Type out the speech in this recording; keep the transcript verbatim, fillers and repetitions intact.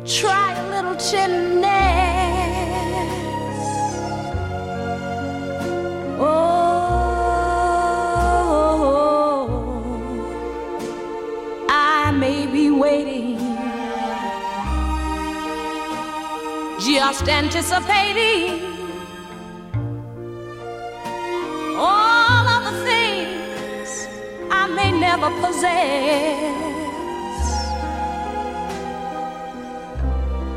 try a little tenderness. Oh, I may be waiting, just anticipating all of the things I may never possess.